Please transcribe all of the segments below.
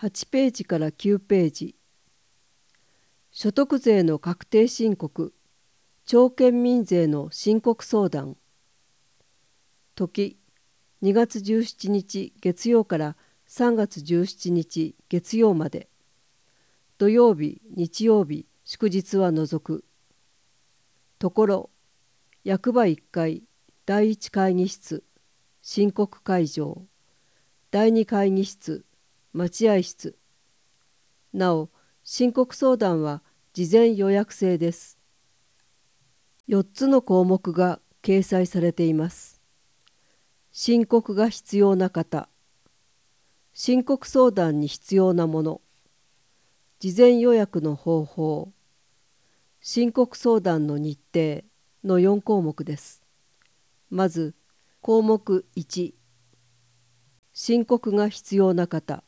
8ページから9ページ。所得税の確定申告、町県民税の申告相談。時、2月17日月曜から3月17日月曜まで。土曜日、日曜日、祝日は除く。ところ、役場1階、第1会議室、申告会場。第2会議室、待合室。なお、申告相談は事前予約制です。4つの項目が掲載されています。申告が必要な方、申告相談に必要なもの、事前予約の方法、申告相談の日程の4項目です。まず、項目1、申告が必要な方。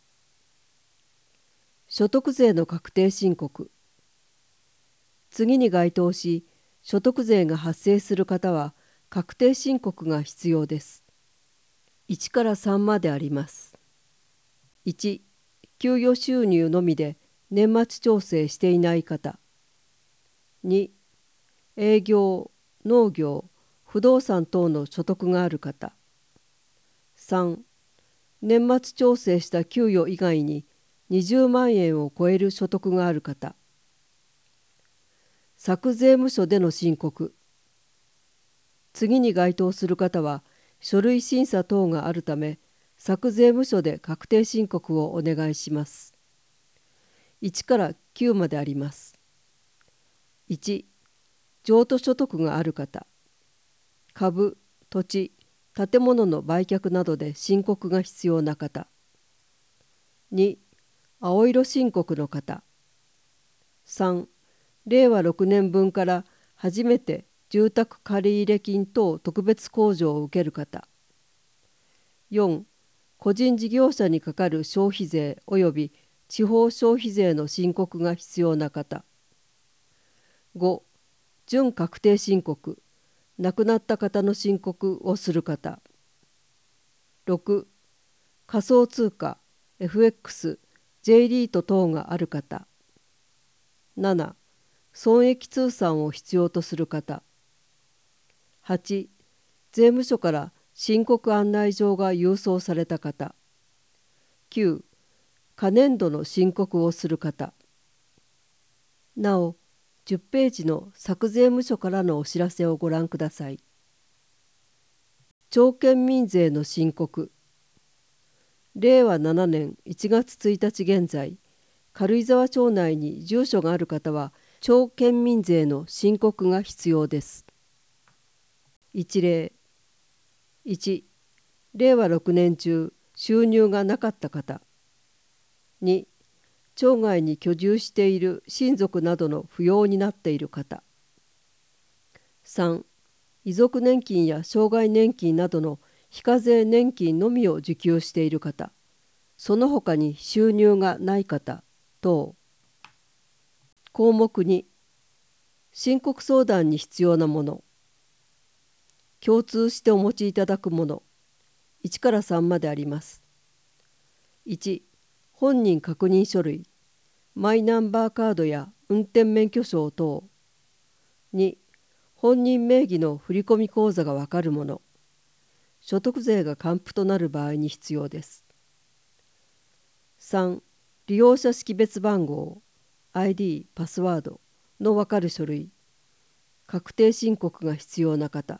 所得税の確定申告。次に該当し、所得税が発生する方は確定申告が必要です。1から3まであります。1、給与収入のみで年末調整していない方。2、営業、農業、不動産等の所得がある方。3、年末調整した給与以外に20万円を超える所得がある方。昨税務署での申告。次に該当する方は書類審査等があるため、昨税務署で確定申告をお願いします。1から9まであります。1、譲渡所得がある方。株、土地、建物の売却などで申告が必要な方。2、青色申告の方。3、令和6年分から初めて住宅借入金等特別控除を受ける方。4、個人事業者にかかる消費税及び地方消費税の申告が必要な方。5、準確定申告、亡くなった方の申告をする方。6、仮想通貨、FX、J リート等がある方。7、損益通算を必要とする方。8、税務署から申告案内状が郵送された方。9、可年度の申告をする方。なお、10ページの昨税務署からのお知らせをご覧ください。町県民税の申告。令和7年1月1日現在、軽井沢町内に住所がある方は、町県民税の申告が必要です。一例。1、令和6年中、収入がなかった方。2、町外に居住している親族などの扶養になっている方。3、遺族年金や障害年金などの非課税年金のみを受給している方。その他に収入がない方等。項目2、申告相談に必要なもの。共通してお持ちいただくもの。1から3まであります。1、本人確認書類、マイナンバーカードや運転免許証等。2、本人名義の振込口座がわかるもの。所得税が還付となる場合に必要です。3、利用者識別番号、ID、パスワードのわかる書類。確定申告が必要な方。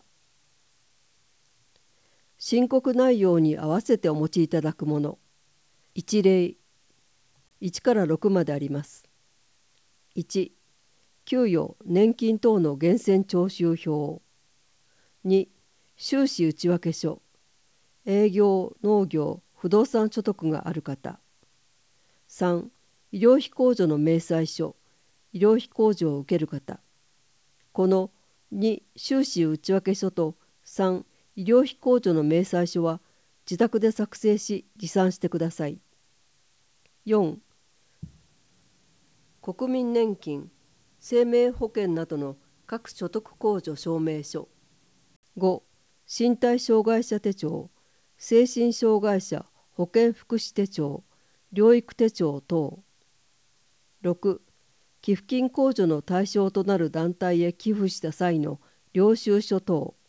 申告内容に合わせてお持ちいただくもの。一例。1から6まであります。1、給与・年金等の源泉徴収票。2、収支内訳書。営業・農業・不動産所得がある方。3、医療費控除の明細書。医療費控除を受ける方。この2、収支内訳書と3、医療費控除の明細書は自宅で作成し持参してください。4、国民年金、生命保険などの各所得控除証明書。5、身体障害者手帳、精神障害者保健福祉手帳、 療育手帳等。6、寄付金控除の対象となる団体へ寄付した際の領収書等。